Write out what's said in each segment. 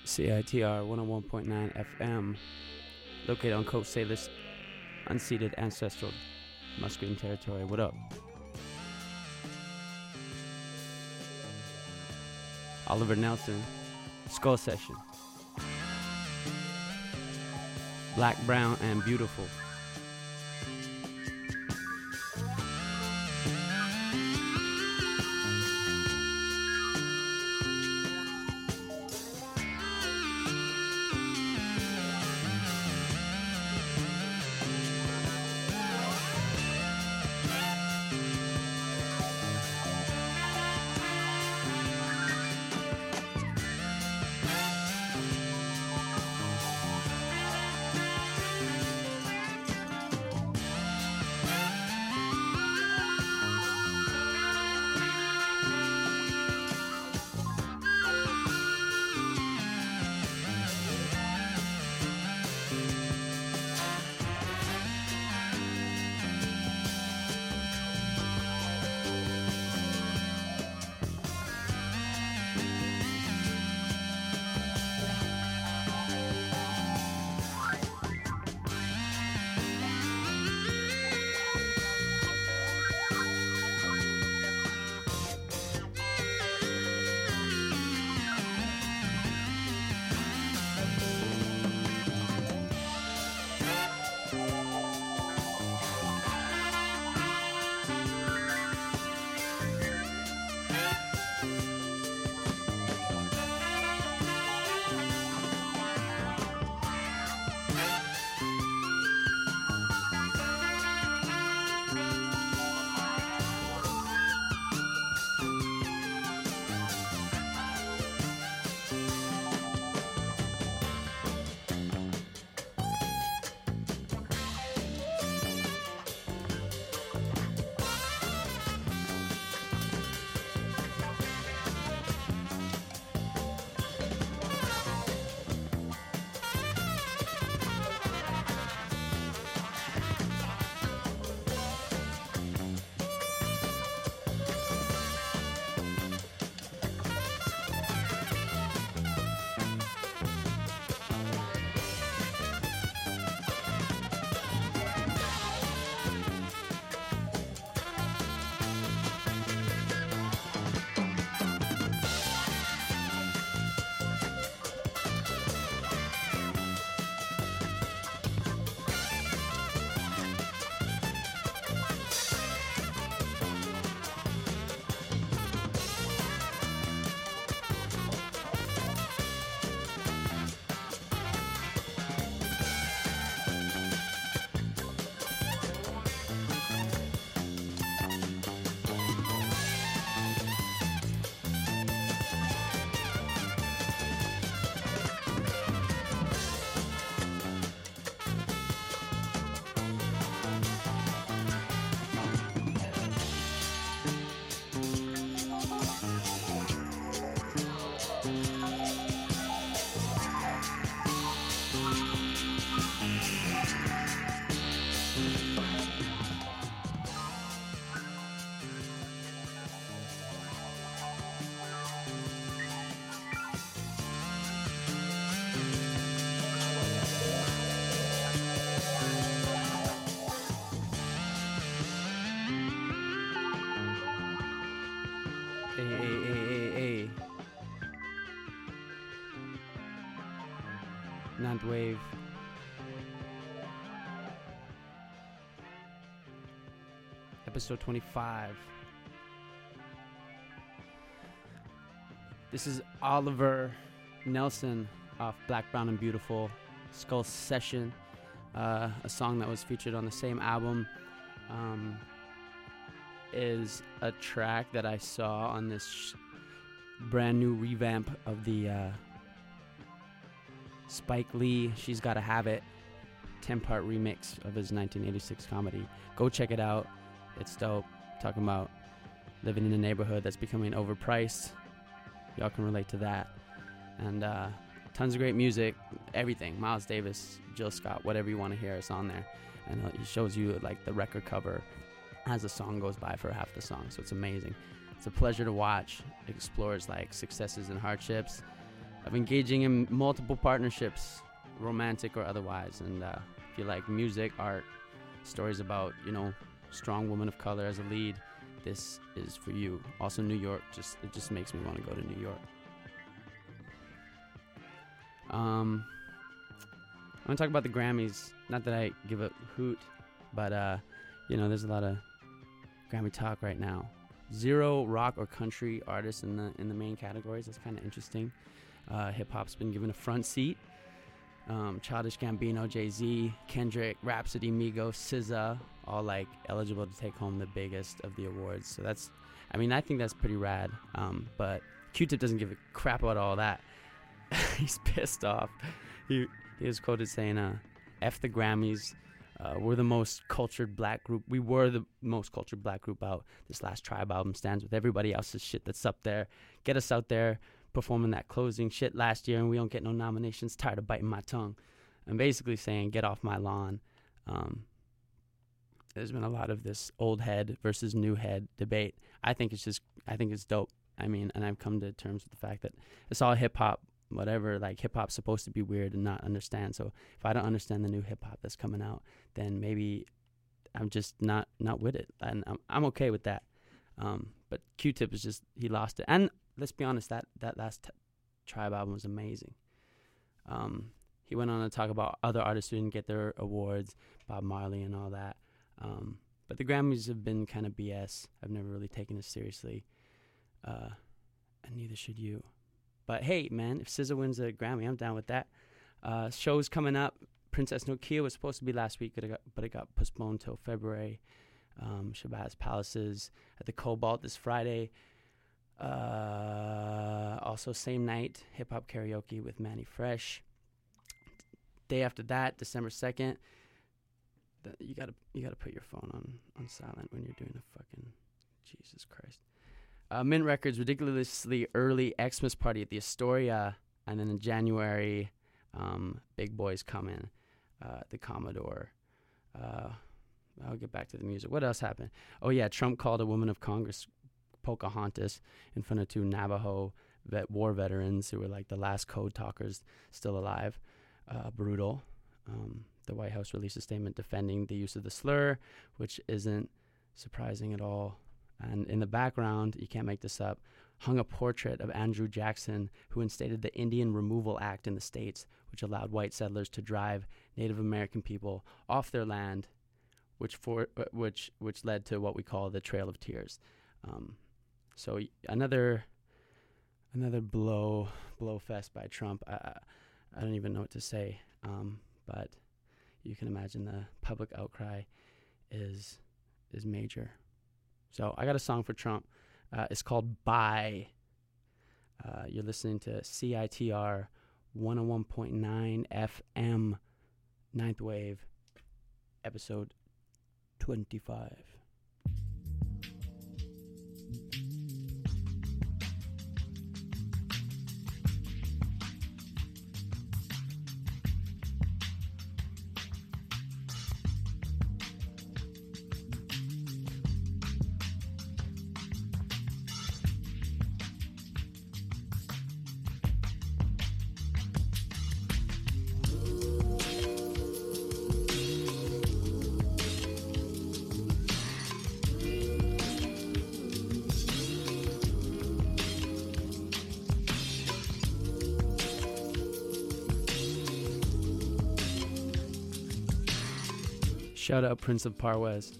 CITR 101.9 FM, located on Coach Salish unceded ancestral Musqueam territory. What up? Oliver Nelson, Skull Session. Black, Brown, and Beautiful. Ninth Wave. Episode 25. This is Oliver Nelson off Black, Brown, and Beautiful, Skull Session, a song that was featured on the same album. Is a track that I saw on this brand new revamp of the Spike Lee She's Gotta Have It 10-part remix of his 1986 comedy. Go check it out. It's dope. Talking about living in a neighborhood that's becoming overpriced. Y'all can relate to that. And tons of great music, everything. Miles Davis, Jill Scott, whatever you want to hear, it's on there. And he shows you like the record cover as the song goes by for half the song. So it's amazing. It's a pleasure to watch. It explores like successes and hardships. of engaging in multiple partnerships, romantic or otherwise. And if you like music, art, stories about, strong women of color as a lead, this is for you. Also, New York, it just makes me want to go to New York. I'm going to talk about the Grammys. Not that I give a hoot, but, there's a lot of Grammy talk right now. 0 rock or country artists in the main categories. That's kind of interesting. Hip-hop's been given a front seat. Childish Gambino, Jay-Z, Kendrick, Rhapsody, Migos, SZA, all eligible to take home the biggest of the awards. So I think that's pretty rad. But Q-Tip doesn't give a crap about all that. He's pissed off. He was quoted saying, F the Grammys. We're the most cultured black group. We were the most cultured black group out. This last Tribe album stands with everybody else's shit that's up there. Get us out there performing that closing shit last year and we don't get no nominations. Tired of biting my tongue. I'm basically saying get off my lawn. There's been a lot of this old head versus new head debate. I think it's dope. And I've come to terms with the fact that it's all hip hop, whatever. Hip hop's supposed to be weird and not understand. So if I don't understand the new hip hop that's coming out, then maybe I'm just not with it, and I'm okay with that. But Q-Tip is just, he lost it. And let's be honest, that last Tribe album was amazing. He went on to talk about other artists who didn't get their awards, Bob Marley and all that. But the Grammys have been kind of BS. I've never really taken it seriously, and neither should you. But hey, man, if SZA wins a Grammy, I'm down with that. Shows coming up. Princess Nokia was supposed to be last week, but it got postponed till February. Shabazz Palaces at the Cobalt this Friday. Also, same night, hip hop karaoke with Manny Fresh. Day after that, December 2nd. You gotta put your phone on silent when you're doing a fucking Jesus Christ. Mint Records ridiculously early Xmas party at the Astoria, and then in January, Big Boys coming, the Commodore. I'll get back to the music. What else happened? Oh yeah, Trump called a woman of Congress Pocahontas in front of 2 Navajo war veterans who were the last code talkers still alive. Brutal. The White House released a statement defending the use of the slur, which isn't surprising at all. And in the background, you can't make this up, hung a portrait of Andrew Jackson, who instated the Indian Removal Act in the States, which allowed white settlers to drive Native American people off their land, which led to what we call the Trail of Tears. So another blow fest by Trump. I don't even know what to say, but you can imagine the public outcry is major. So I got a song for Trump. It's called Bye. You're listening to CITR 101.9 FM, 9th Wave, episode 25. Shout out Prince of Parweezy.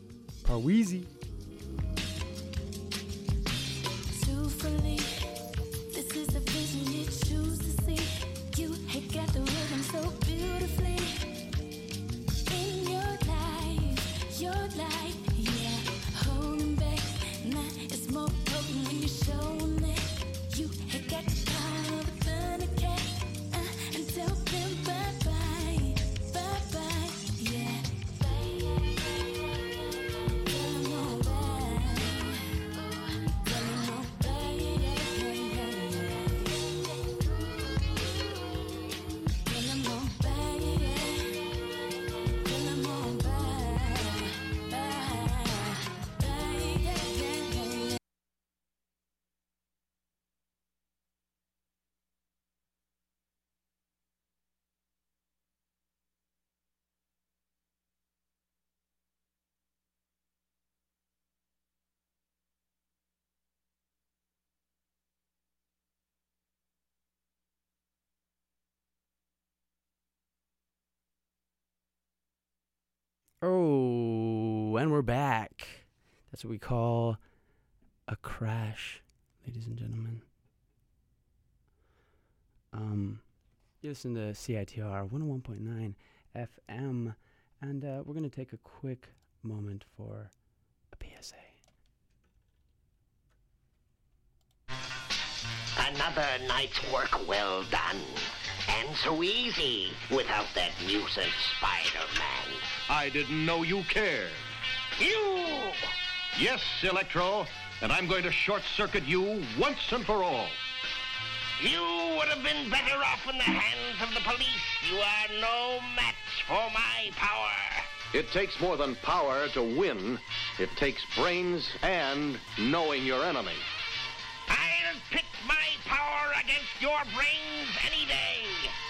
This is a vision you choose to see. You have got the rhythm so beautifully in your life, yeah. Holding back, now it's more potent when you're showing that you have got the power of a thundercat. And tell them bye-bye, bye-bye, yeah. Come on. Oh, and we're back. That's what we call a crash, ladies and gentlemen. You listen to CITR 101.9 FM, and we're going to take a quick moment for a PSA. Another night's work well done. And so easy without that nuisance Spider-Man. I didn't know you cared. You! Yes, Electro, and I'm going to short-circuit you once and for all. You would have been better off in the hands of the police. You are no match for my power. It takes more than power to win. It takes brains and knowing your enemy. I'll pit my power against your brains any day.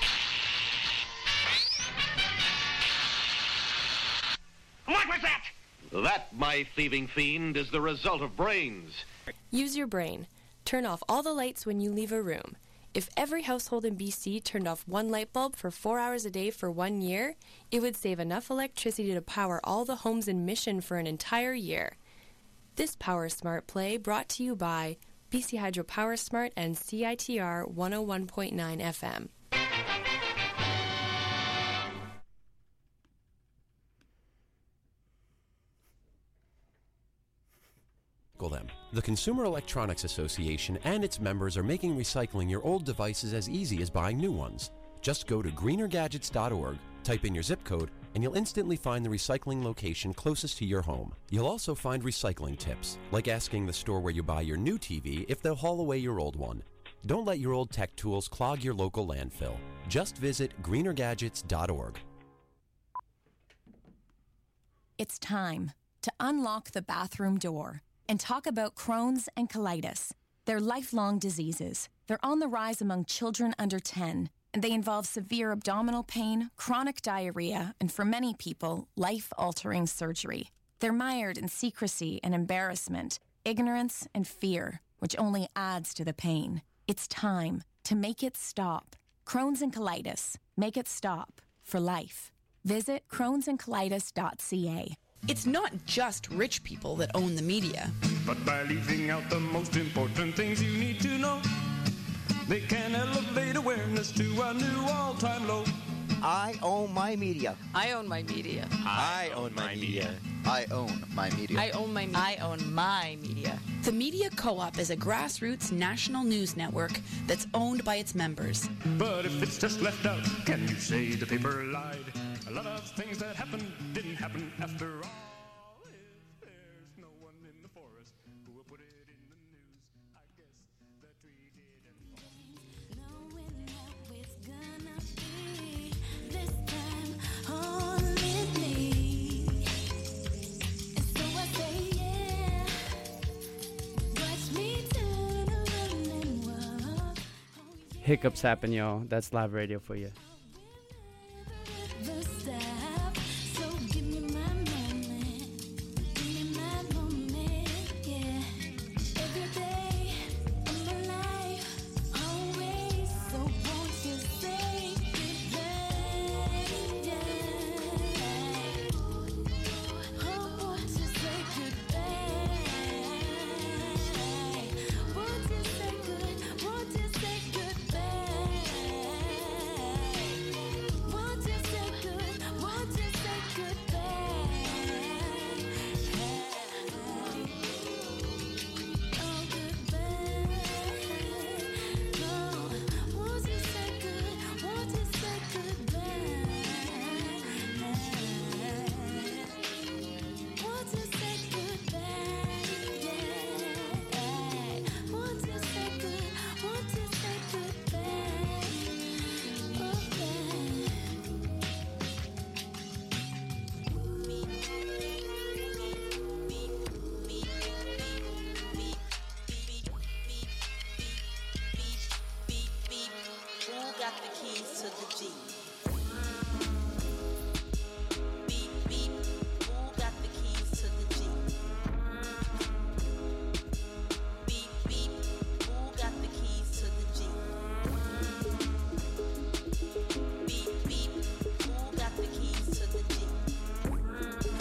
What was that? That, my thieving fiend, is the result of brains. Use your brain. Turn off all the lights when you leave a room. If every household in BC turned off one light bulb for 4 hours a day for 1 year, it would save enough electricity to power all the homes in Mission for an entire year. This Power Smart play brought to you by BC Hydro Power Smart and CITR 101.9 FM. Them. The Consumer Electronics Association and its members are making recycling your old devices as easy as buying new ones. Just go to greenergadgets.org, type in your zip code, and you'll instantly find the recycling location closest to your home. You'll also find recycling tips, like asking the store where you buy your new TV if they'll haul away your old one. Don't let your old tech tools clog your local landfill. Just visit greenergadgets.org. It's time to unlock the bathroom door and talk about Crohn's and colitis. They're lifelong diseases. They're on the rise among children under 10, and they involve severe abdominal pain, chronic diarrhea, and for many people, life-altering surgery. They're mired in secrecy and embarrassment, ignorance and fear, which only adds to the pain. It's time to make it stop. Crohn's and colitis. Make it stop for life. Visit crohnsandcolitis.ca. It's not just rich people that own the media. But by leaving out the most important things you need to know, they can elevate awareness to a new all-time low. I own my media. I own my media. I own my media. I own my media. I own my media. I own my media. The Media Co-op is a grassroots national news network that's owned by its members. But if it's just left out, can you say the paper lied? A lot of things that happened didn't happen after all. If there's no one in the forest who will put it in the news, I guess that we didn't. Knowing that it's gonna be this time only me. And so I say yeah. Watch me turn around and walk. Hiccups happen, y'all. That's live radio for you. So give me my moment, yeah. Every day of my life, always. So won't you say goodbye? Oh, won't you say goodbye? Won't you say goodbye? Won't you say goodbye? Won't you say good? Won't you say goodbye? Oh, goodbye. No, won't you say good? Won't you say goodbye? Won't you say goodbye? Yeah. Won't you say good? Won't you say goodbye? Who got the keys to the Jeep? Who got the keys to the Jeep? Who got the keys to the Jeep? Who got the keys to the Jeep?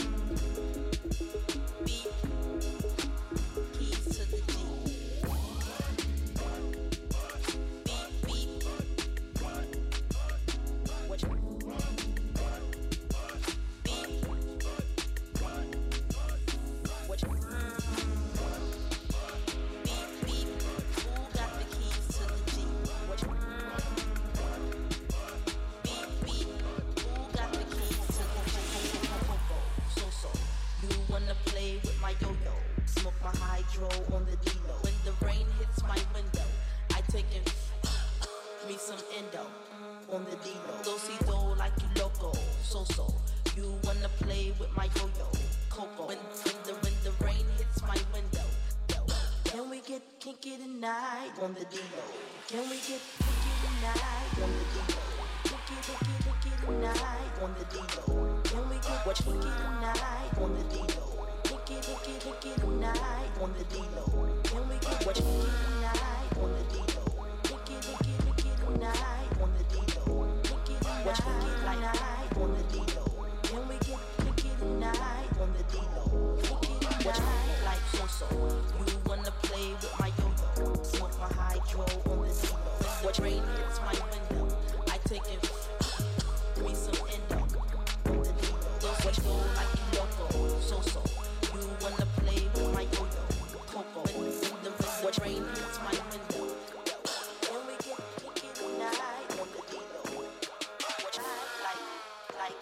kinky tonight on the D-Lo? Can we get kinky tonight on the D-Lo? Kinky tonight on the D-Lo? Can we get kinky tonight on the D-Lo? Kinky tonight on the D-Lo? Can we get kinky tonight on the D-Lo? Kinky tonight on the D-Lo? Kinky tonight on the D-Lo? Can we get kinky tonight on the D-Lo? What you like so-so? You wanna play with my yo-yo? Want my hydro on the D-Lo? What rain hits my window? I take it. Give me some endo on the D-Lo. What you like loco? So-so. You wanna play with my yo-yo? Coco. What rain hits my window? Can we get kinky tonight on the D-Lo? What you like.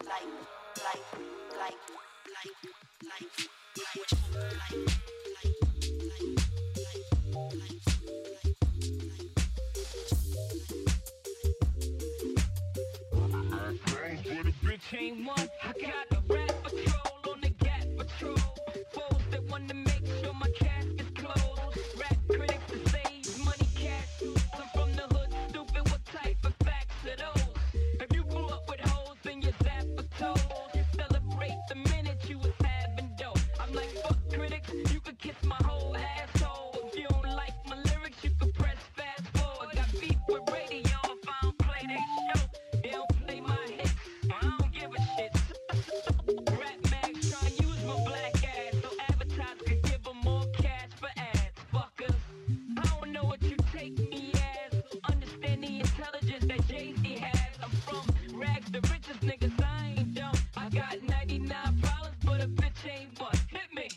But a bitch ain't one. I got a rap patrol on the Gap patrol. Foes that want to make sure my cash is closed. Rap critics to save money cash. I'm from the hood, stupid. What type of facts are those? If you grew up with hoes, then you're zapper told. You celebrate the minute you was having dough. I'm like, fuck critics, you could kiss my whole asshole. If you don't like my lyrics, you could press fast forward. Got beef with radio if I don't play they show. They don't play my hits, I don't give a shit. Rap mags try and use my black ass so advertisers could give them more cash for ads. Fuckers, I don't know what you take me as. Understand the intelligence that Jay-Z has. I'm from rags to riches, niggas, I ain't dumb. I got 99 problems, but a bitch ain't one. Hit me.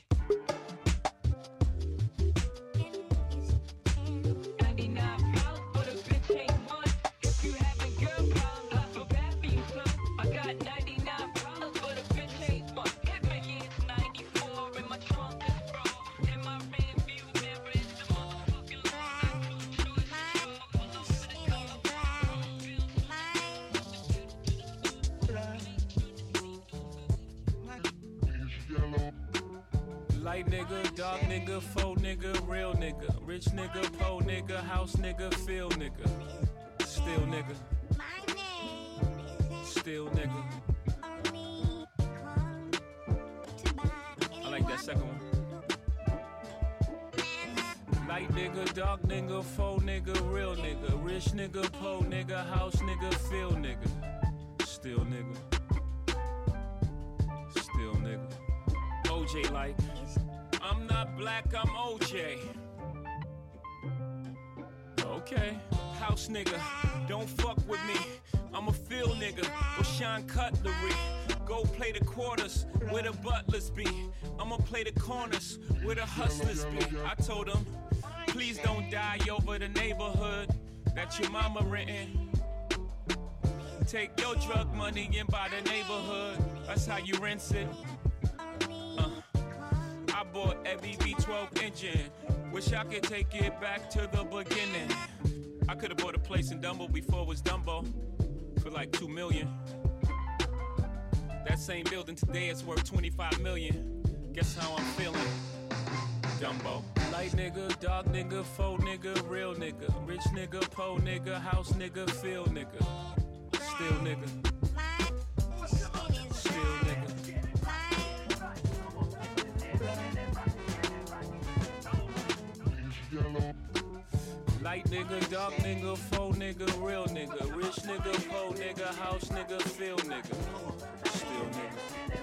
99 problems, but a bitch ain't one. If you having girl problems, I feel bad for you, son. I got 99 problems, but a bitch ain't one. Hit me. Yeah, it's 94 in my trunk is raw. In my rear view mirror is the motherfucking Light nigga, dark nigga, faux nigga, real nigga, rich nigga, po nigga, house nigga, feel nigga, still nigga, still nigga. I like that second one. Light nigga, dark nigga, faux nigga, real nigga, rich nigga, po nigga, house nigga, feel nigga, still nigga, still nigga. OJ like, I'm not black, I'm OJ. Okay, house nigga, don't fuck with me. I'm a field nigga, with Sean Cutlery. Go play the quarters where the butlers be. I'ma play the corners where the hustlers be. I told them, please don't die over the neighborhood that your mama renting. Take your drug money and buy the neighborhood. That's how you rinse it. I bought every V12 engine. Wish I could take it back to the beginning. I could've bought a place in Dumbo before it was Dumbo for like $2 million. That same building today is worth $25 million. Guess how I'm feeling? Dumbo. Light nigga, dark nigga, faux nigga, real nigga, rich nigga, po nigga, house nigga, feel nigga, still nigga, still nigga. Light nigga, dark nigga, faux nigga, real nigga, rich nigga, po nigga, house nigga, feel nigga, still nigga,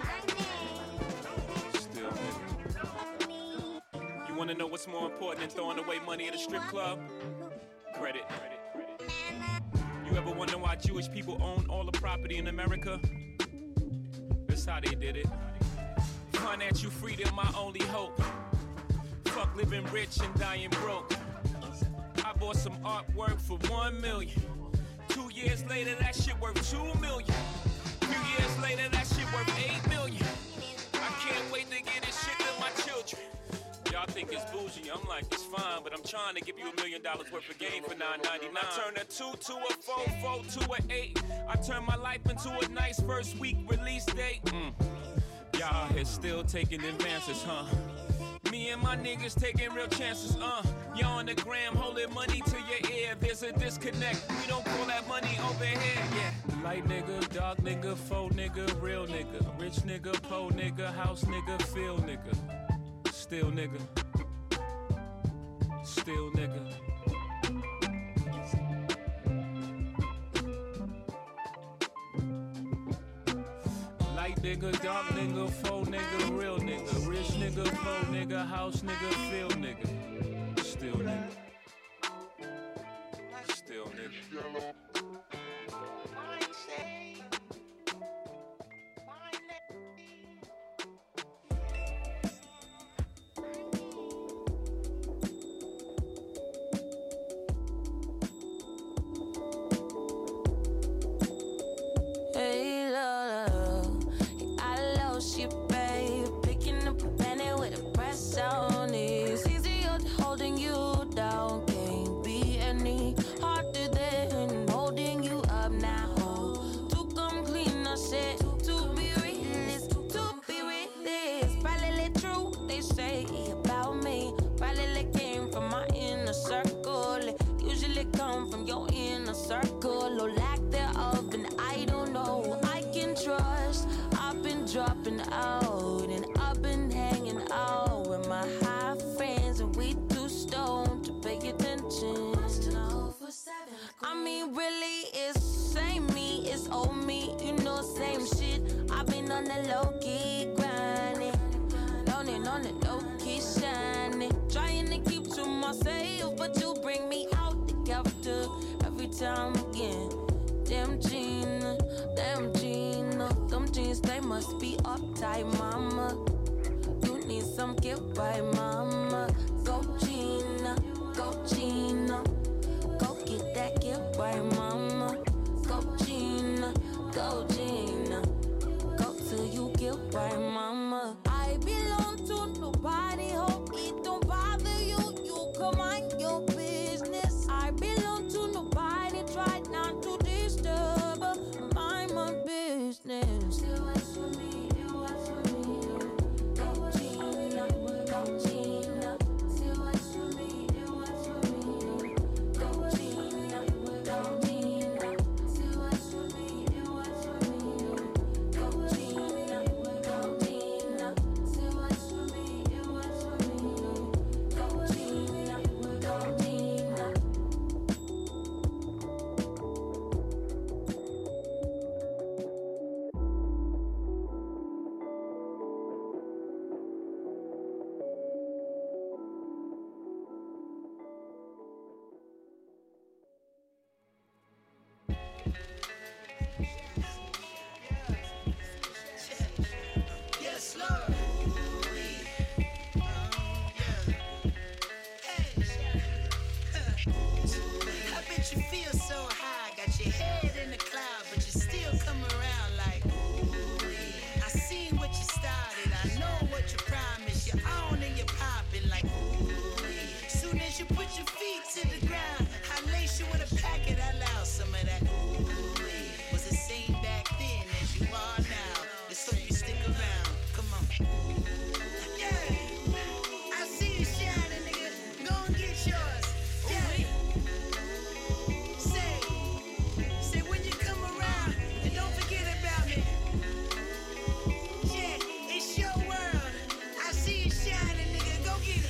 still nigga. You wanna know what's more important than throwing away money at a strip club? Credit. You ever wonder why Jewish people own all the property in America? That's how they did it. Financial freedom, my only hope. Fuck living rich and dying broke. I bought some artwork for $1 million. 2 years later, that shit worth $2 million. Few years later, that shit worth $8 million. I can't wait to get this shit to my children. Y'all think it's bougie, I'm like, it's fine, but I'm trying to give you $1 million worth of game for $9.99. I turn a 2 to a 4, 4 to an 8. I turn my life into a nice first week release date. Y'all here still taking advances, huh? Me Me and my niggas taking real chances, you on the gram holding money to your ear. There's a disconnect, we don't call that money over here, yeah. Light nigga, dark nigga, faux nigga, real nigga. Rich nigga, po nigga, house nigga, feel nigga. Still nigga. Still nigga. Light nigga, dark nigga, faux nigga, real nigga. Rich nigga, po nigga, house nigga, feel nigga. Still nigga. Still nigga. Hey, love, I love shit, babe. Picking up a penny with a press on it. It's easier holding you down. Can't be any harder than holding you up now. To come clean, I said, to be realist, to be realist. Probably true, they say about me. Probably came from my inner circle. It usually come from your inner circle or lack thereof, and I don't know. I can trust. I've been dropping out, and I've been hanging out with my high friends, and we too stoned to pay attention. I mean, really, it's same me, it's old me, you know, same shit. I've been on the low key grinding, on the low key shining, trying to keep to myself, but you bring me out the character every time again. Damn Gina, them jeans, they must be uptight, mama. You need some get right, mama. Go Gina, go Gina. Go get that get right, mama. Go Gina, go Gina. Go till you get right, mama. I belong to nobody, hope it don't bother you. You come mind your business. I belong to nobody, try not to disturb. Mind my business. It was for me, it was for me. Go Gina, go Gina. It was for me, it was for me. Go Gina, go Gina. It was for me, it was for me. Go Gina, go Gina. It was for me, it was for me. Go Gina, go Gina. Yes, Lord. I bet you feel so high, got your head in the cloud, but you still come around like, I seen what you started, I know what you promised, you're on and you're popping like, soon as you put your feet to the ground, I lace you with a packet, I allow some of that, was the same back then as you are now, let's hope you stick around, come on. Yeah, I see you shining, nigga, go and get yours. Yeah. Say when you come around, and don't forget about me. Yeah, it's your world. I see you shining, nigga, go get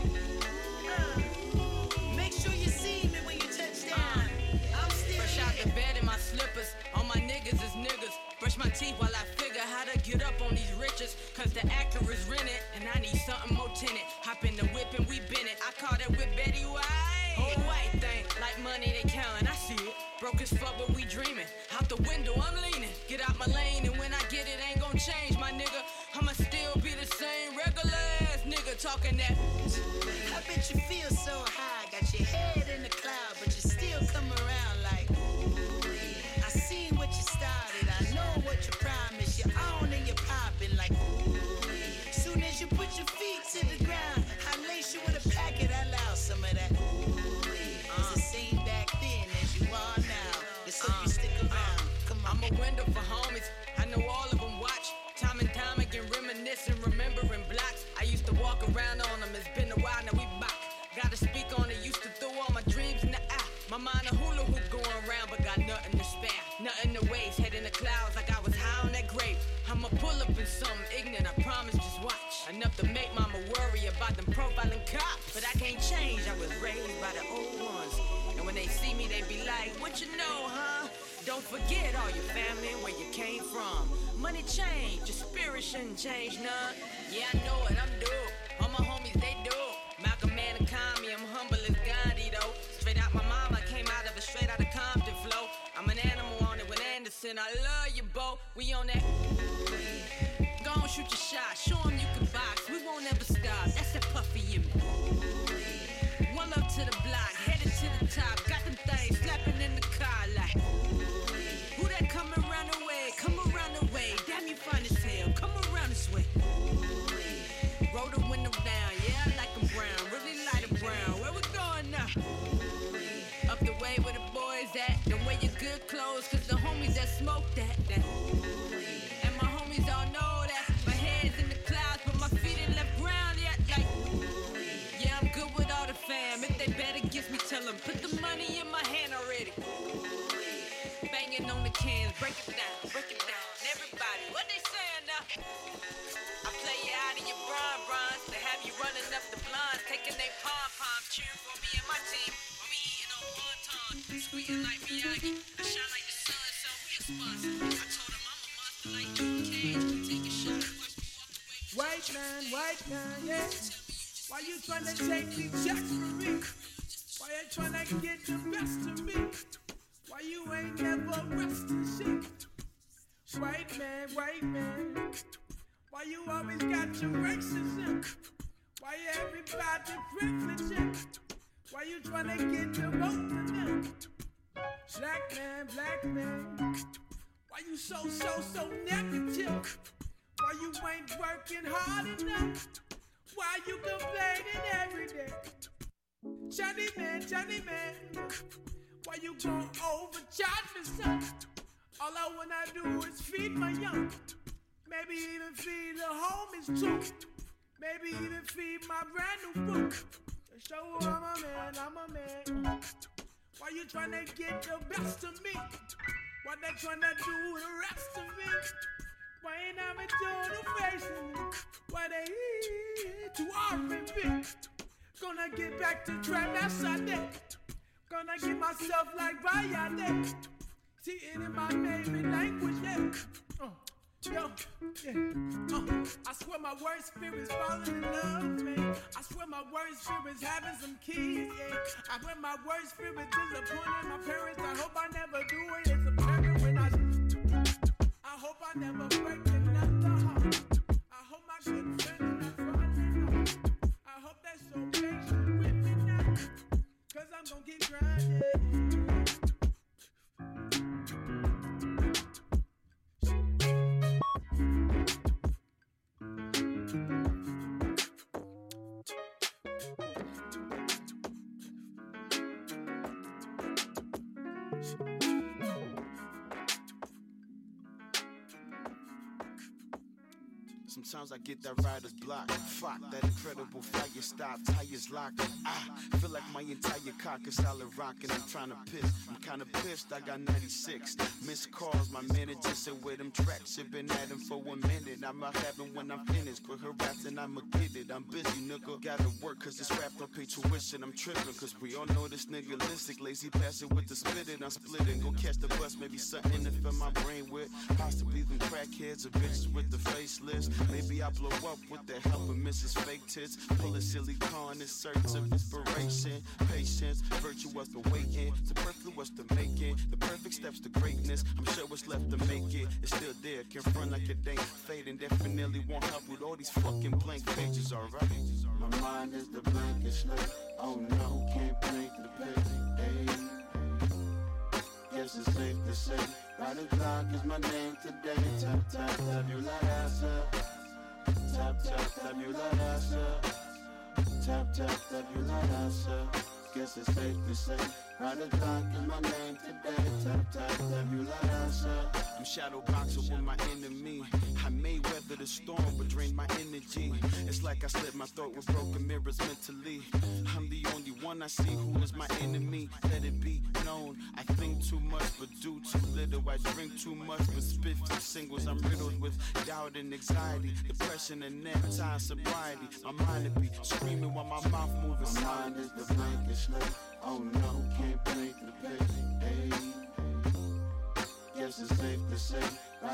it. Make sure you see me when you touch down. I'm still fresh out the bed in my slippers. All my niggas is niggas. Brush my teeth while I figure how to get up on these riches. Cause the Acura's rented, and I need something more tinted. Hop in the whip and we been it. I call that whip Betty White. Whole white thing, like money they countin', I see it. Broke as fuck, but we dreamin'. Out the window, I'm leaning. Get out my lane, and when I get it, ain't gon' change, my nigga. I'ma still be the same regular ass nigga talking that. I bet you feel so high, got your head in the cloud, but you still come around like, I seen what you started, I know what you promised, you're on and you're popping like, soon as you put your feet to the ground, I lace you with a packet, I allow some of that. It's the same back then as you are now. Let's hope you stick around. Come on. I'm a window for homies. I know what you know, huh? Don't forget all your family, where you came from. Money change, your spirit shouldn't change none. Yeah, I know it, I'm dope. All my homies, they dope. Malcolm Manakami, I'm humble as Gandhi, though. Straight out my mama, came out of it, straight out of Compton flow. I'm an animal on it with Anderson, I love you, Bo. We on that. Go on, shoot your shot, show 'em you can box. We won't ever stop, that's that puffy in me. One love to the block, headed to the top. Got them things slapping in the car like. Who that coming around the way? Come around the way. Damn, you fine as hell. Come around this way. Roll the window down, yeah, I like them brown. Really light them brown. Where we going now? Up the way where the boys at. Don't wear your good clothes, cause the homies that smoke that. And my homies all know that. My head's in the clouds, but my feet ain't left ground yet. Like, yeah, I'm good with all the fam. If they bet against me, tell them, put the money in my hand already. Banging on the cans, break it down. Everybody, what they saying now? I play you out of your bronze. They have you running up the blinds, taking they pom-poms, cheering for me and my team. When we eating on wonton, squeaking like Miyagi. I shine like the sun, so who your sponsor? I told him I'm a monster like Luke Cage. We take a shot, watch me walk away. White man, yeah. Why you tryna take these checks from me? Why you tryna get the best of me? Why you ain't never resting shit? White man. Why you always got your racism? Why everybody privileged? Why you tryna get the both of them? Black man. Why you so negative? Why you ain't working hard enough? Why you complaining every day? Johnny man. Why you gon' overcharge me, son? All I wanna do is feed my young. Maybe even feed the homies too. Maybe even feed my brand new book. To show I'm a man. Why you tryna get the best of me? What they tryna do the rest of me? Why ain't I doing the facing me? Why they to R&B? Gonna get back to trap, that's Sunday. Gonna get myself like Bayade. See it in my baby language, yeah. I swear my worst spirit's falling in love, man. I swear my worst spirit's having some kids, yeah. I swear my worst spirit disappointing my parents. I hope I never do it. It's a parent when I hope I never break another heart. I hope my good friends not falling off. I hope they're so patient with me now, cause I'm gonna keep grinding. Sometimes I get that rider's block. Fuck, that incredible fire stop. Tires locked. Feel like my entire cock is solid rock and I'm trying to piss. I'm kinda pissed, I got 96 missed calls. My manager said where them tracks have been at him for 1 minute. I'm out having when I'm finished. Quit harassing, I'ma get it. I'm busy, nigga. Gotta work cause this rap don't pay tuition. I'm tripping cause we all know this nigga listic. Lazy bastard with the spitting. I'm splitting. Go catch the bus, maybe something to fill my brain with. Possibly them crackheads or bitches with the faceless. Maybe I blow up with the help of Mrs. Fake Tits. Pull a silicone in search of inspiration. Patience, virtue was the waiting. The perfect was the making. The perfect steps to greatness. I'm sure what's left to make it. It's still there. Confront like it ain't fading. Definitely won't help with all these fucking blank pages, alright? My mind is the blanket slate. Oh no, can't paint the page. Guess it's safe to say Ryder Clock is my name today. Tap, tap, tabula rasa. Tap, tap, tabula rasa. Tap, tap, tabula rasa. Guess it's safe to say Ryder Clock is my name today. Tap, tap, tabula rasa. I'm shadow boxer with my enemy. I may weather the storm, but drain my energy. It's like I slit my throat with broken mirrors mentally. I'm the only one I see who is my enemy. Let it be known. I think too much, but do too little. I drink too much, but spit few singles. I'm riddled with doubt and anxiety, depression and net time sobriety. My mind to be screaming while my mouth moving. My mind is the blanket slate. Oh no, can't paint the page.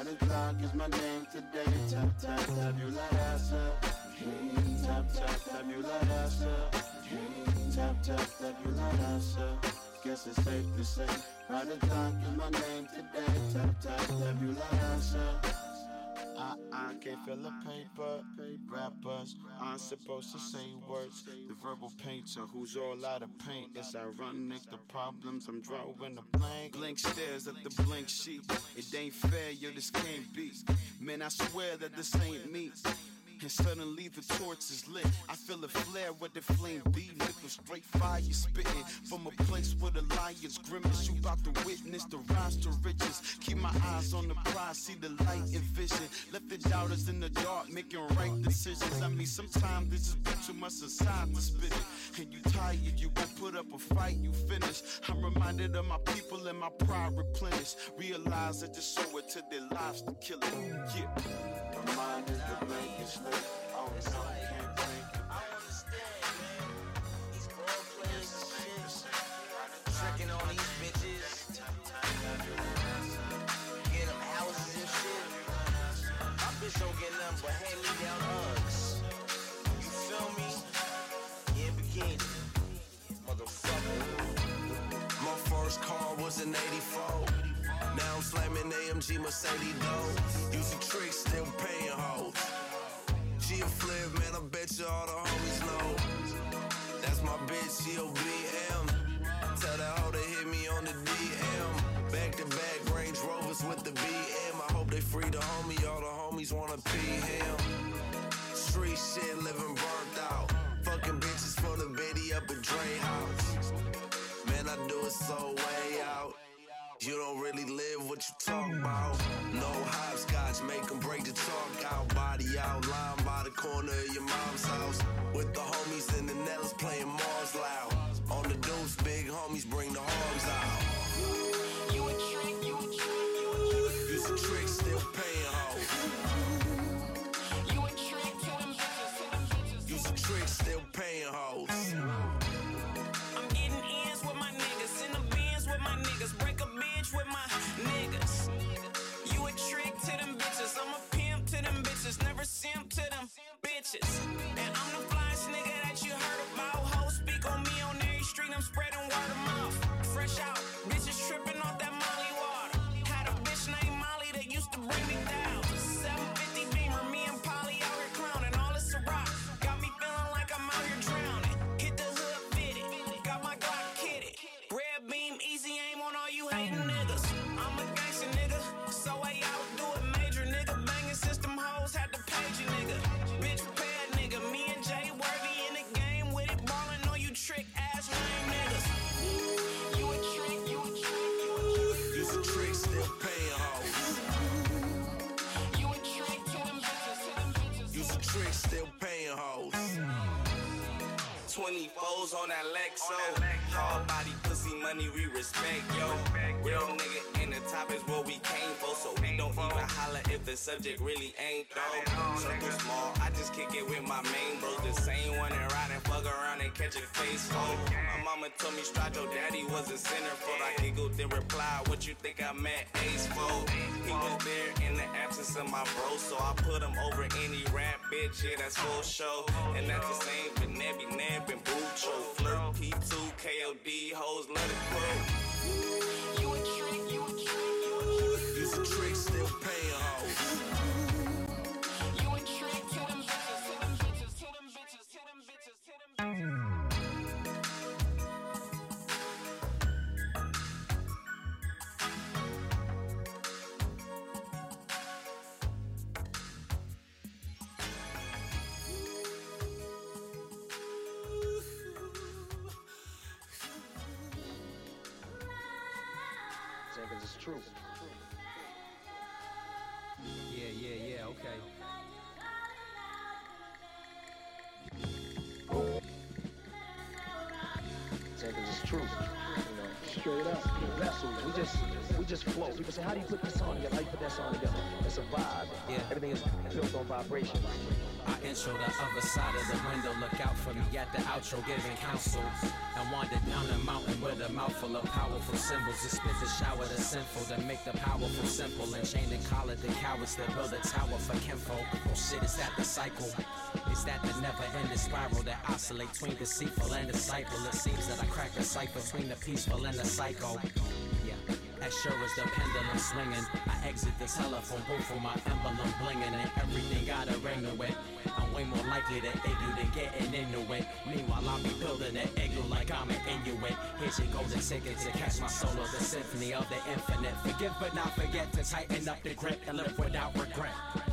Ride the clock is my name today. Tap, tap, tabula rasa. Tap, tap, tabula rasa. Tap, tap, tabula rasa. Guess it's safe to say, ride the clock is my name today. Tap, tap, tabula rasa. I can't feel the paper. Rappers aren't supposed to say words. The verbal painter who's all out of paint. It's ironic, the problems I'm drawing a blank. Blank stares at the blank sheet. It ain't fair, yo, this can't be. Man, I swear that this ain't me. And suddenly the torch is lit. I feel a flare where the flame be. Nickel straight fire spitting from a place where the lions grimace. You about to witness the rise to riches. Keep my eyes on the prize, see the light and vision. Left the doubters in the dark, making right decisions. I mean, sometimes this is been too much inside to spit it. And you tired, you won't put up a fight, you finish. I'm reminded of my people and my pride replenished. Realize that just show it to their lives to kill it. Yeah. Reminded the blank is lit. Oh no, can't blink. I understand, man. These ball players and shit. Tricking on these bitches. Get them houses and shit. My bitch don't get nothing but hand-me-down hugs. You feel me? Yeah, bikini. Motherfucker. My first car was an 84. Now I'm slamming AMG Mercedes though. Using tricks, still paying hoes. She a flip, man, I bet you all the homies know. That's my bitch, she a BM. Tell that hoe to hit me on the DM. Back to back Range Rovers with the BM. I hope they free the homie, all the homies wanna pee him. Street shit, living burnt out. Fucking bitches from the Betty up at Dre house. Man, I do it so way out. You don't really live what you talk about. No hopscotch, make them break the talk out. Body out, lying by the corner of your mom's house. With the homies and the Nellas playing Mars loud. On the deuce, big homies bring the hogs out. You a trick, you a trick, you a trick. Use a trick, still paying hoes. You a trick to them bitches. Use a trick, still paying hoes. I'm getting ends with my niggas, in the bins with my niggas, break a bench with my niggas. You a trick to them bitches, I'm a pimp to them bitches, never simp to them bitches. And I'm the flyest nigga that you heard about. Hoes speak on me on every street, I'm spreading word of mouth. Fresh out, bitches tripping off that Molly water. Had a bitch named Molly that used to bring me down. 750 Beamer, me and Polly out here clowning, all this a rock. Got me feeling like I'm out here drowning. Hit the hood fitted, got my Glock kitted. Red beam, easy aim on all you hating niggas. I'm a gangster nigga, so I out do it major nigga. Banging system hoes, had to page you nigga. Bitch prepared nigga, me and Jay Worthy in the game with it, ballin' on you trick ass lame niggas. You a trick, you a trick, you a trick. Use a trick, still paying hoes. You a trick to them bitches. Use a trick, still paying hoes. 24s on that Lexo. Hard body, pussy, money, we respect, yo. Real nigga in the top is what we came for. So we don't even holler if the subject really ain't though. Circle small, I just kick it with my main bros. The same one that ride and fuck around and catch a face for. My mama told me Strato daddy was a centerfold. I giggled then replied, what you think I meant Ace for? He was there in the absence of my bro. So I put him over any rap bitch, yeah, that's full show. And that's the same for Nebby Neb and Bucho. Flirt P2, KOD, hoes, let it grow. You a trick, you a trick, you a trick. Use a trick, still paying hoes. You a trick to them bitches, to them bitches, to them bitches, to them bitches, to them bitches. Cause it's true. Yeah, okay. Cause it's true. You know, straight up. Vessels. We just flow. People say, how do you put this song together? How do you put that song together? It's a vibe. Yeah. Everything is built on vibration. I intro the other side of the window, look out for me at the outro, giving counsel. And wander down the mountain with with a mouthful of powerful symbols. To spit the shower the sinful, to make the powerful simple. And chain and collar the cowards that build a tower for kinfolk. Oh shit, is that the cycle? Is that the never-ending spiral that oscillates between deceitful and disciple? It seems that I crack the cipher between the peaceful and the psycho. Yeah. As sure as the pendulum swinging, I exit the telephone booth for my emblem blinging, and everything got a ring to it. I'm way more likely to egg you than getting into it. Meanwhile, I'll be building an igloo like I'm an Inuit. Here's your golden ticket to catch my solo, the symphony of the infinite. Forgive but not forget to tighten up the grip and live without regret.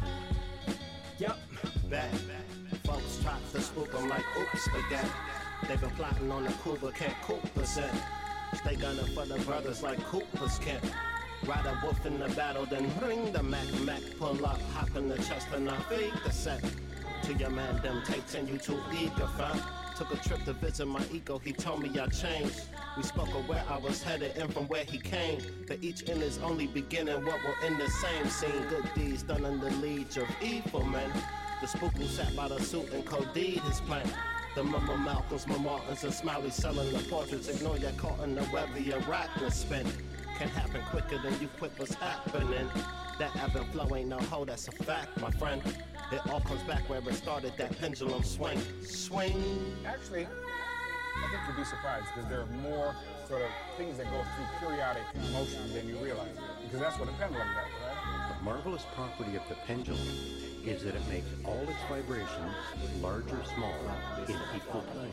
Yup, bad. Folks try to spook them like oops spaghetti. They've been plotting on the coup but can't coop percent. Stay gunning for the brothers like Cooper's Kent. Ride a wolf in the battle, then ring the Mac. Pull up, hop in the chest, and I feed the set. To your man, them takes and you too eager, fam. Took a trip to visit my ego, he told me I changed. We spoke of where I was headed and from where he came. That each end is only beginning, what we're in the same scene. Good deeds done in the liege of evil men. The spook who sat by the suit and coded his plan. The Mama Malcolms, my Martins, and Smiley selling the portraits. Ignore you're caught in the web of your arachnid spin. Can happen quicker than you quit what's happening. That ebb and flow ain't no hoe, that's a fact, my friend. It all comes back where it started, that pendulum swing. Swing. Actually, I think you'd be surprised because there are more sort of things that go through periodic motion than you realize. Because that's what a pendulum does, right? The marvelous property of the pendulum is that it makes all its vibrations, large or small, in equal time.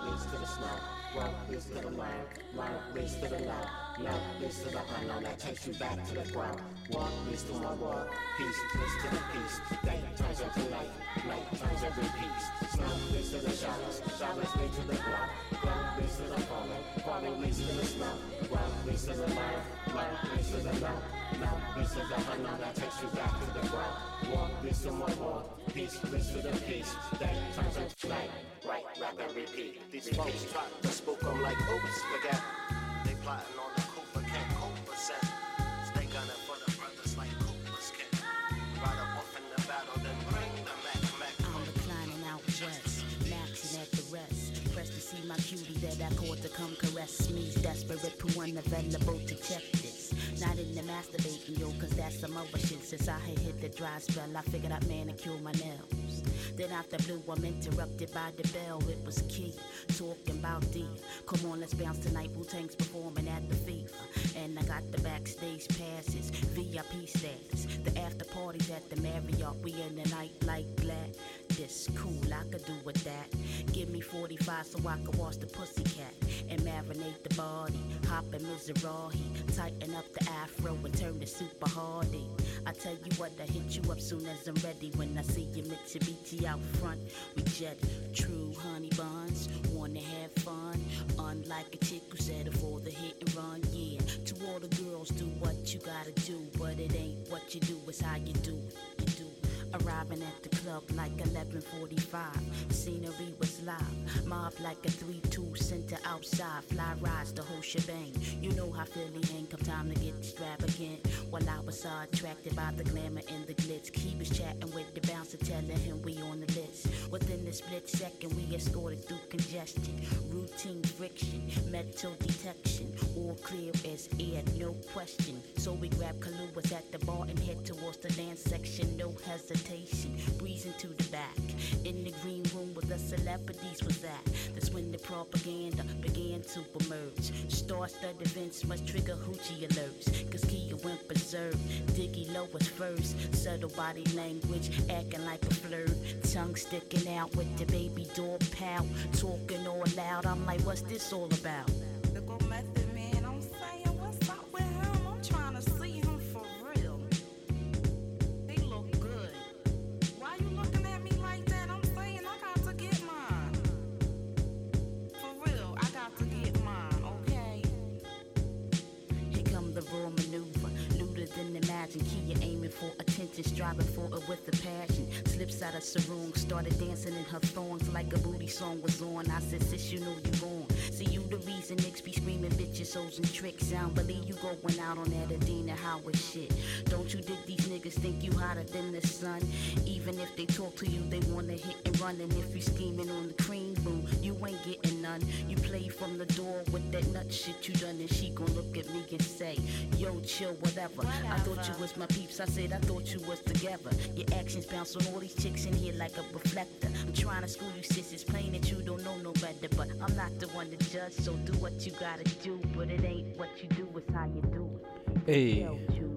Love leads to the love, love leads to the love, love leads to the unknown that takes you back to the ground. Walk leads to my walk, peace leads to the peace. Day turns into night, night turns into peace. Snow leads to the showers, showers lead to the glow. Glow leads to the falling, falling leads to the snow. Love leads to the love, love leads to the love, love leads to the unknown that takes you back to the ground. Walk leads to my walk, peace leads to the peace. Day turns into night, right, rather repeat. These folks try to spook them like oops spaghetti. They plotting on the Cooper, can't Cooper set. Stay gunning for the brothers like Cooper's Kent. Ride a wolf in the battle, then bring the Mac. I'm reclining out west, maxing at the rest. Pressed to see my cutie that I caught to come caress me. Desperate for unavailable to check this. Not in the masturbating, yo, cause that's some other shit. Since I had hit the dry spell, I figured I'd manicure my nails. Then out the blue, I'm interrupted by the bell. It was Key, talking about D. Come on, let's bounce tonight. Wu-Tang's performing at the FIFA. And I got the backstage passes, VIP status. The after parties at the Marriott. We in the night like glad. This cool, I could do with that. Give me 45 so I could wash the pussycat. And marinate the body. Hop in Mizrahi. Tighten up the afro and turn the super hardy. I tell you what, I hit you up soon as I'm ready. When I see you Mitsubishi out front, we jet true honey buns. Wanna have fun, unlike a chick who settle for the hit and run. Yeah, to all the girls, do what you gotta do, but it ain't what you do, it's how you do it. You do. Arriving at the club like 11:45. Scenery was live. Mob like a 3-2 center outside. Fly rides the whole shebang. You know how Philly hang. Come time to get extravagant. While I was so attracted by the glamour and the glitz. He was chatting with the bouncer, telling him we on the list. Within the split second, we escorted through congestion. Routine friction, metal detection. All clear as air, no question. So we grabbed Kaluas at the bar and head towards the dance section. No hesitation, breezing to the back. In the green room where the celebrities was at. That's when the propaganda began to emerge. Star-studded events must trigger hoochie alerts. Cause Kia went berserk. Diggy Low was first. Subtle body language, acting like a flirt. Tongue sticking out with the baby doll pout. Talking all loud, I'm like, what's this all about? Look what Method Man, I'm saying, what's up with him? I'm trying to see him for real. He look good. Why you looking at me like that? I'm saying I got to get mine. For real, I got to get mine, okay? Here come the raw maneuver. Looter than imagine. Kia aiming for attention, striving for it with a passion. Slips out of sarong, started dancing in her thongs like a booty song was on. I said, sis, you know you wrong. See, you the reason Listen, niggas be screaming bitches, hoes, and tricks. I don't believe you going out on that Adina Howard shit. Don't you dig these niggas think you hotter than the sun? Even if they talk to you, they wanna hit and run. And if you scheming on the cream boo, you ain't getting none. You play from the door with that nut shit you done, and she gon' look at me and say, yo, chill, whatever. I thought you was my peeps, I said I thought you was together. Your actions bounce on all these chicks in here like a reflector. I'm trying to school you sis, it's plain that you don't know no better. But I'm not the one to judge, so do what you gotta do. But it ain't what you do, it's how you do it. Hey.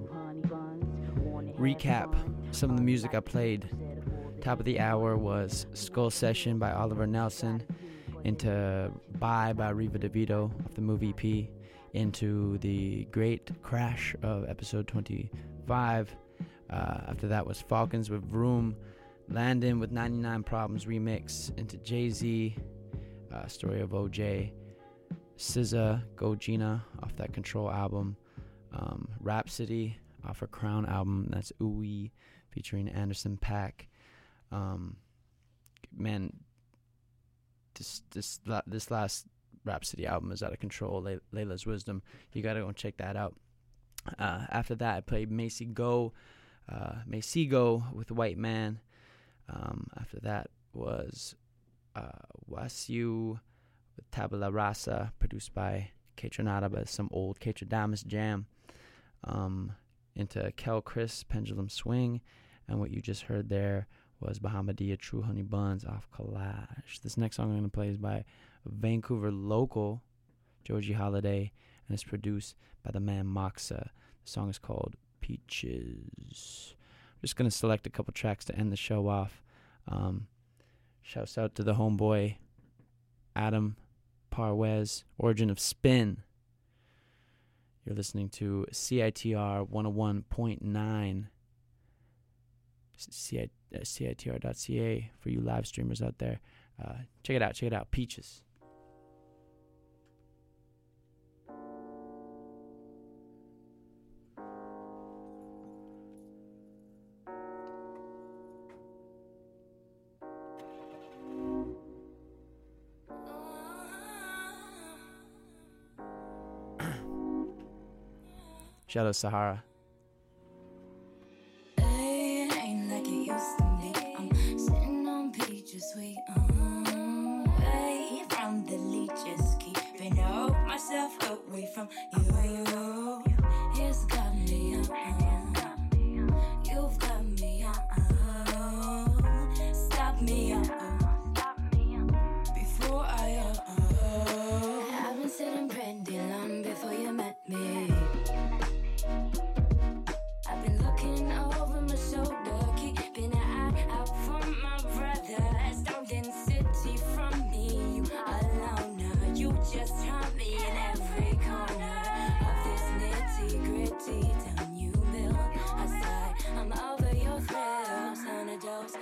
Recap some of the music I played. Top of the hour was Skull Session by Oliver Nelson, into Bye by Riva DeVito off the Move EP, into the Great Crash of episode 25. After that was Falcons with Vroom, Landon with 99 Problems remix, into Jay-Z, Story of OJ, SZA, Go Gina off that Control album, Rhapsody off her Crown album, that's Ooey featuring Anderson .Paak. Man, this last Rhapsody album is out of control. Layla's Wisdom, you gotta go check that out. After that, I played Macy Go with White Man. After that was Wasiu with Tabula Rasa, produced by Kaytranada, but some old Kaytradamus jam. Into Kel Chris, Pendulum Swing, and what you just heard there was Bahamadia, True Honey Buns off Collage. This next song I'm going to play is by Vancouver local Joji Holiday, and it's produced by the man Moxa. The song is called Peaches. I'm just going to select a couple tracks to end the show off. Shouts out to the homeboy Adam Parwez, Origin of Spin. You're listening to CITR 101.9, CITR.ca for you live streamers out there. Check it out, Peaches. Shout out Sahara. It ain't like it used to be. I'm sitting on peaches sweet, away from the leeches, keeping myself away from you. It's got me, you've got me, stop me, before I've been sitting pretty long before you met me. I've been looking over my shoulder, keeping an eye out for my brothers. Stolen city from me, you alone now. You just haunt me in every corner of this nitty gritty town you built. Aside, I'm over your thrills, on a dose.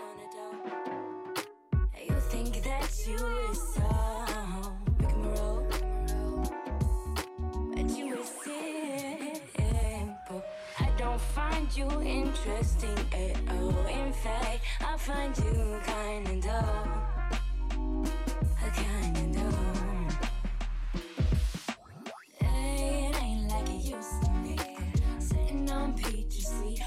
You think that you is so rigmarole, but you is simple. I don't find you interesting at all. In fact, I find you kinda dull. Kinda dull. It ain't like it used to be. Sitting on peaches sweet,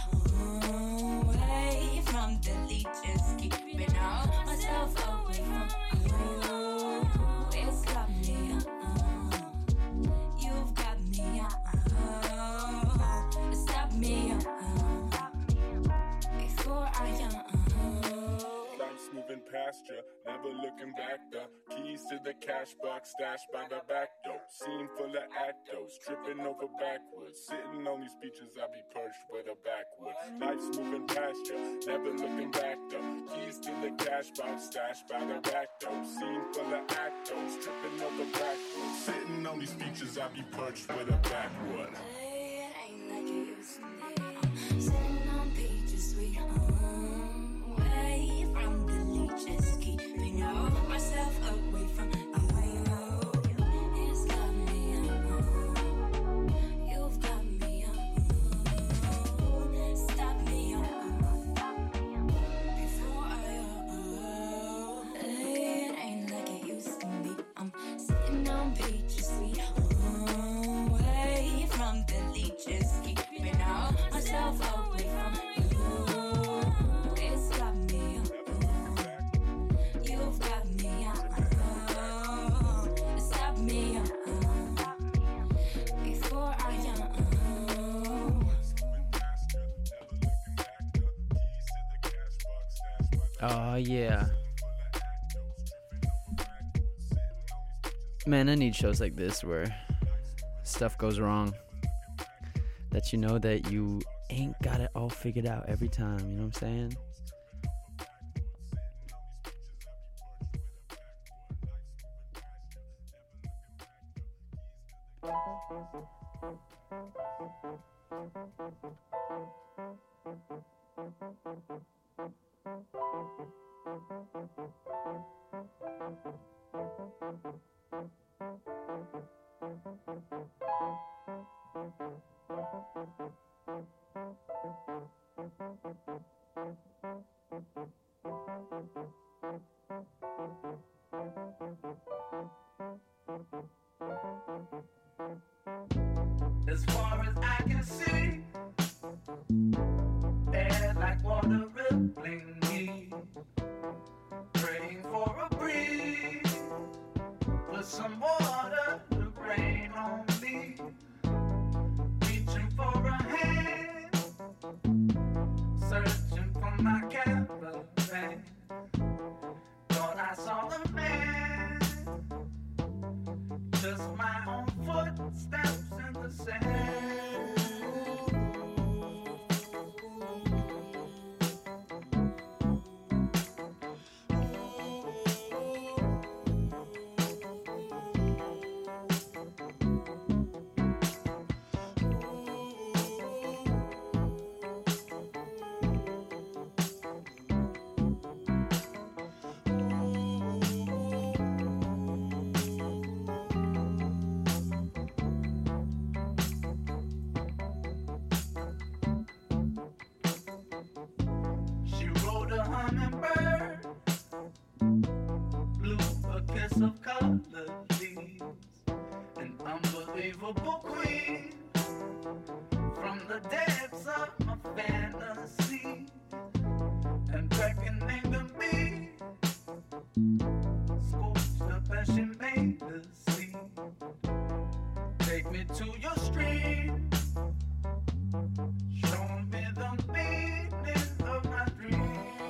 away from the leeches, keeping all myself away from you. It's got me, you've got me, stop me, before Life's moving past you, never looking back though. Keys to the cash box stashed by the back door. Scene full of actos, tripping over backwards. Sitting on these beaches, I be perched with a backwood. Life's moving past you, never looking back though. Keys to the cash box stashed by the back door. Scene full of actos, tripping over backwards. Sitting on these beaches, I be perched with a backwood. it ain't like it used to be. Sitting on peaches sweet, away from the leeches, keeping all myself away from you. It's got me, you've got me, stop me, before it ain't like it used to be. I'm sitting on peaches sweet, Oh, yeah. Man, I need shows like this where stuff goes wrong. That you know that you ain't got it all figured out every time. You know what I'm saying? As far as I can see, air like water rippling me, praying for a breeze, for some water to rain on me, reaching for a hand, searching for my caravan. Thought I saw the man, just my own footsteps in the sand. She rode a hummingbird, blew a kiss of colored leaves, an unbelievable queen from the depths of my fantasy, and beckoning to me, scorched up as she made the sea. Take me to your stream, show me the meaning of my dream.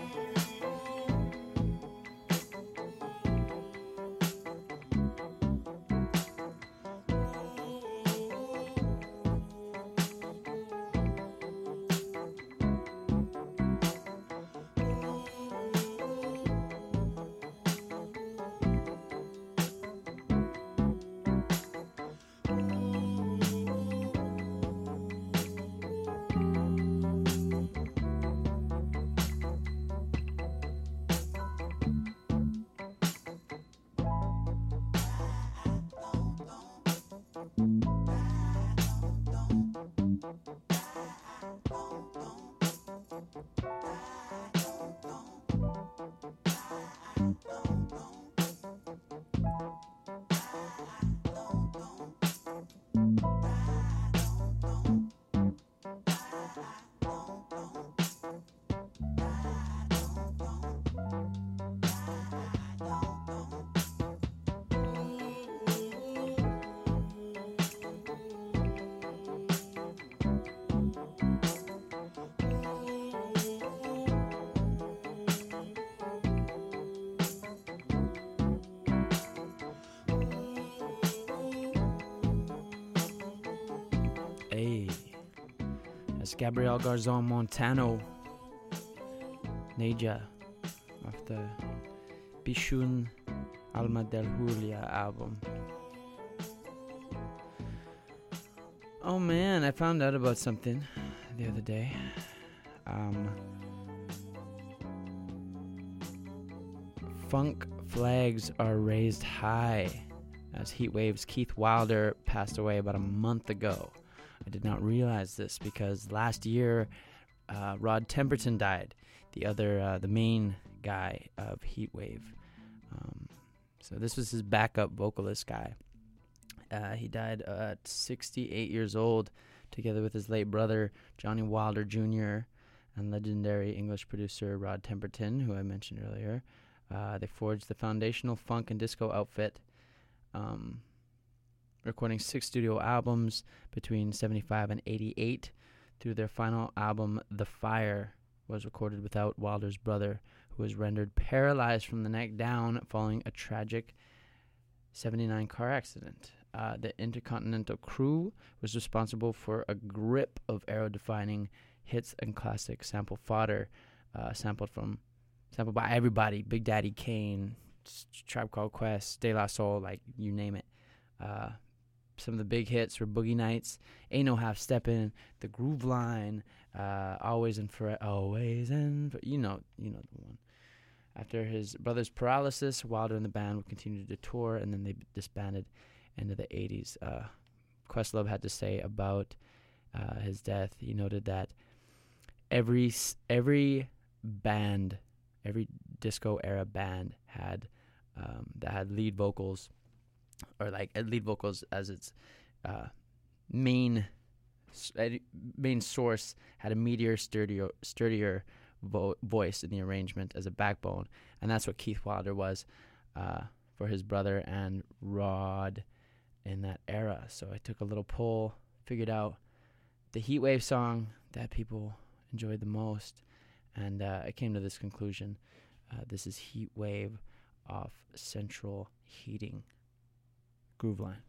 Hey, that's Gabriel Garzon Montano, Neja, off the Bishun Alma del Julia album. Oh man, I found out about something the other day. Funk flags are raised high as Heatwave's Keith Wilder passed away about a month ago. I did not realize this because last year Rod Temperton died, the main guy of Heatwave. So this was his backup vocalist guy. He died at 68 years old, together with his late brother Johnny Wilder Jr. and legendary English producer Rod Temperton, who I mentioned earlier. They forged the foundational funk and disco outfit, recording 6 studio albums between 75 and 88. Through their final album, The Fire, was recorded without Wilder's brother, who who was rendered paralyzed from the neck down following a tragic 79 car accident. The Intercontinental crew was responsible for a grip of era-defining hits and classic sample fodder, sampled by everybody: Big Daddy Kane, Tribe Called Quest, De La Soul, like you name it. Some of the big hits were Boogie Nights, Ain't No Half Steppin', The Groove Line, Always and Forever, you know the one. After his brother's paralysis, Wilder and the band would continue to tour, and then they disbanded into the 80s. Questlove had to say about his death. He noted that every band, every disco era band had that had lead vocals, or like lead vocals as its main source, had a meatier, sturdier voice in the arrangement as a backbone, and that's what Keith Wilder was for his brother and Rod in that era. So I took a little poll, figured out the Heatwave song that people enjoyed the most, and I came to this conclusion. This is Heatwave off Central Heating, Groove Line.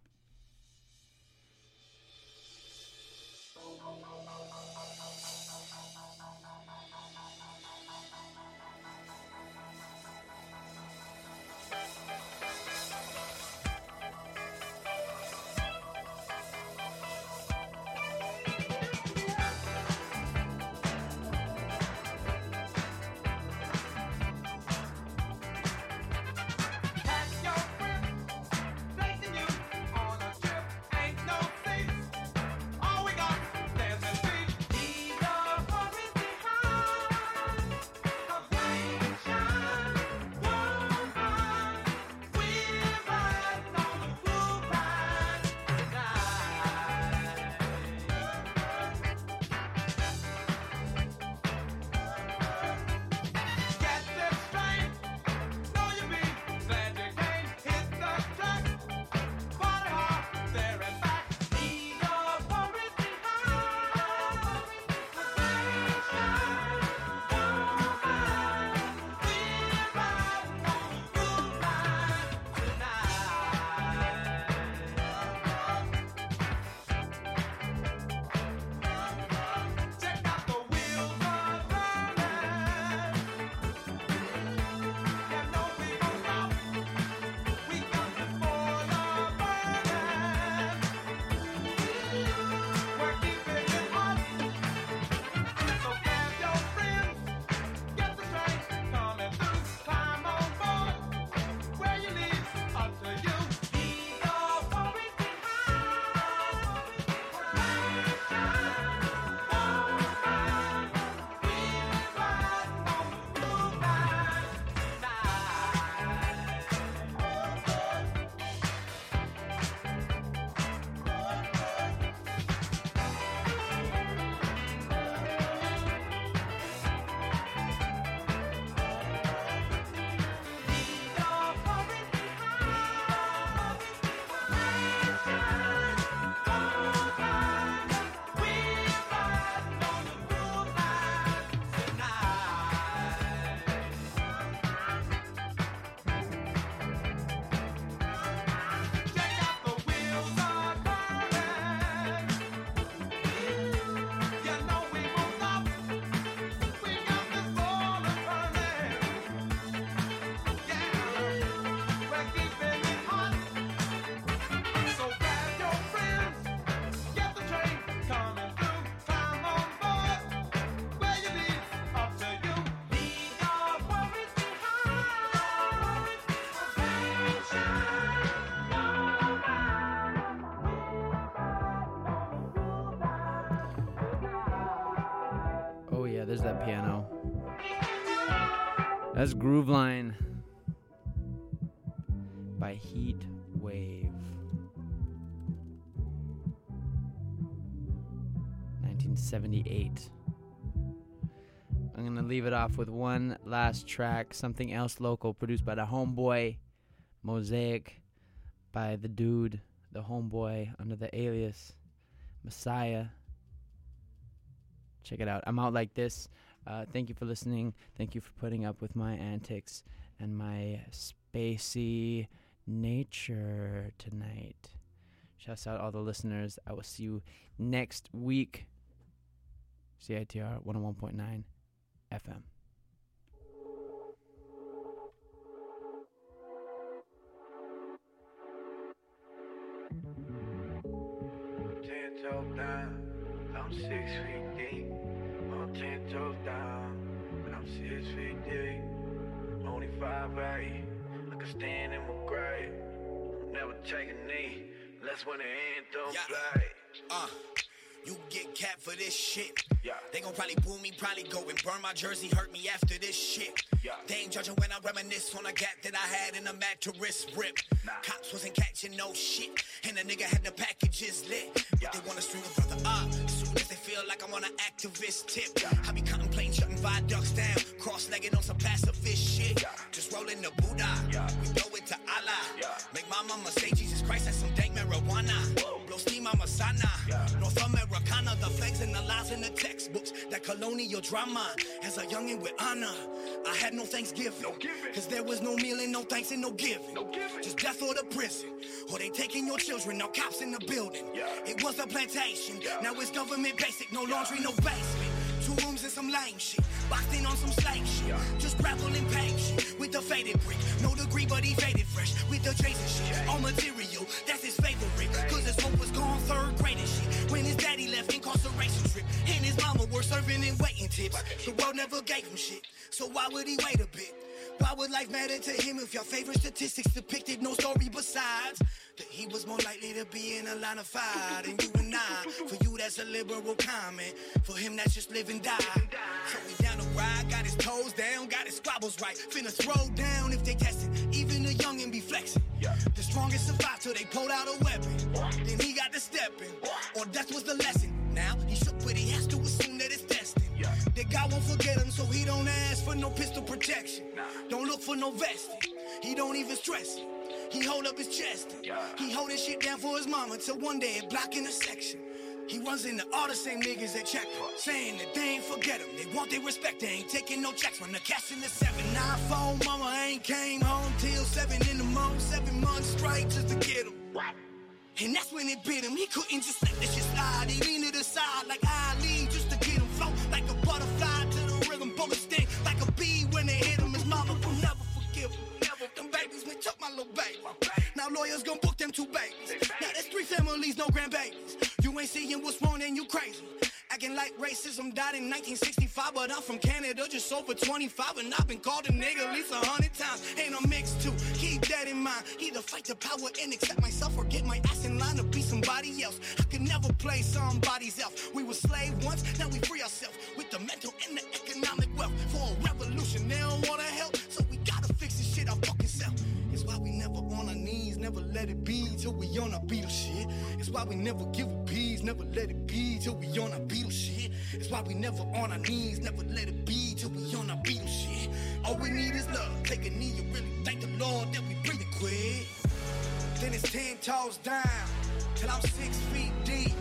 There's that piano. That's Groove Line by Heat Wave. 1978. I'm going to leave it off with one last track, something else local, produced by the Homeboy, Mosaic, by the dude, the Homeboy, under the alias Messiah. Check it out. I'm Out Like This. Thank you for listening. Thank you for putting up with my antics and my spacey nature tonight. Shouts out all the listeners. I will see you next week. CITR 101.9 FM. 10 toes down, I'm 6 feet deep. I'm 10 toes down, and I'm 6 feet deep. Only 5'8", I can stand in my grave. Never take a knee, unless when the anthem play. You get capped for this shit. Yeah. They gon' probably boo me, probably go and burn my jersey, hurt me after this shit. Yeah. They ain't judging when I reminisce on a gap that I had in a mattress rip. Nah. Cops wasn't catching no shit, and the nigga had the packages lit. But they wanna string a brother up, as soon as they feel like I'm on an activist tip. I be contemplating shutting viaducts down, cross-legged on some pacifist shit. Just rolling the Buddha, we blow it to Allah. Make my mama say Jesus Christ and some dank marijuana. Blow steam on Masana, North Americana, the flags and the lies in the textbooks. That colonial drama, as a youngin' with honor. I had no Thanksgiving, cause there was no meal and no thanks and no giving. Just death or the prison, or they taking your children, no cops in the building. It was a plantation, now it's government basic, no laundry, no basement. 2 rooms and some lame shit, boxed in on some slave shit. Just gravel and paint shit, with the faded brick. No degree, but he faded fresh, with the Jason shit. All material, that's his favorite, cause his hope was gone 3rd grade and shit. When his daddy left incarceration trip, and his mama were serving and waiting tips. The world never gave him shit, so why would he wait a bit? Why would life matter to him if your favorite statistics depicted no story besides that he was more likely to be in a line of fire than you and I? For you, that's a liberal comment. For him, that's just live and die. So we down the ride, got his toes down, got his squabbles right. Finna throw down if they test it. Even the youngin' be flexing. The strongest survive till they pulled out a weapon. Then he got to step in, or death was the lesson. Now he shook, but he has to assume that it's destined. That God won't forget him, so he don't ask for no pistol protection. Don't look for no vesting. He don't even stress it. He hold up his chest. He hold his shit down for his mama till one day it block in a section. He runs into all the same niggas at checkpoint, saying that they ain't forget him. They want their respect, they ain't taking no checks. Run the cash in the 794, mama ain't came home till 7 in the morning. 7 months straight just to get him. And that's when it bit him. He couldn't just let this shit slide. He leaned to the side like Ali just to get him float like a butterfly to the rhythm. Bullet sting like a bee when they hit him. His mama will never forgive him. Them babies, man, took my little baby. Now lawyers gon' book them 2 babies. Now there's 3 families, no grandbabies. You ain't seeing what's wrong and you crazy. Acting like racism died in 1965, but I'm from Canada, just over 25, and I've been called a nigga at least 100 times. Ain't a mix too, keep that in mind. Either fight the power and accept myself, or get my ass in line to be somebody else. I could never play somebody's else. We were slaves once, now we free ourselves with the mental and the economic wealth. For a revolution, they don't wanna help, so we gotta fix this shit our fucking self. It's why we never on our knees, never let it be till we on our Beatles shit. It's why we never give a peas, never let it be till we on our Beatles shit. It's why we never on our knees, never let it be till we on our Beatles shit. All we need is love, take a knee, you really thank the Lord that we breathing quick. Then it's 10 toes down, till I'm 6 feet deep.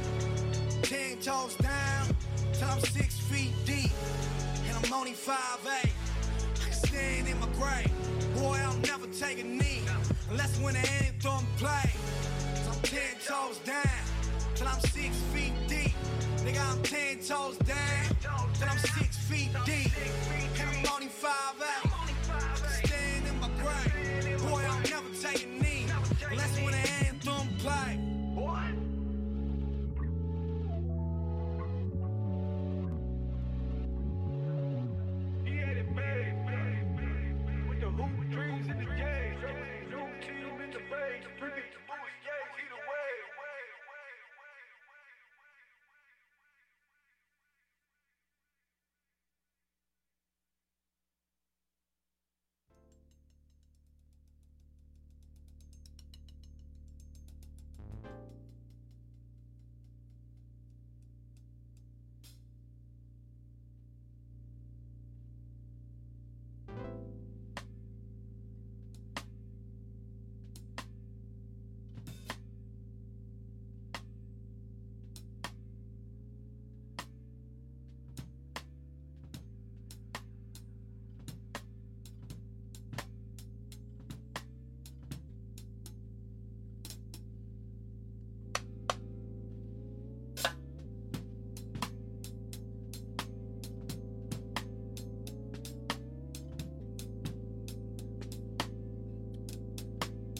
10 toes down, till I'm 6 feet deep. And I'm only 5'8", I can stand in my grave. Boy, I'll never take a knee, unless when the anthem play. So I'm 10 toes down, till I'm 6 feet deep. Nigga, I'm 10 toes down, till I'm 6 feet deep.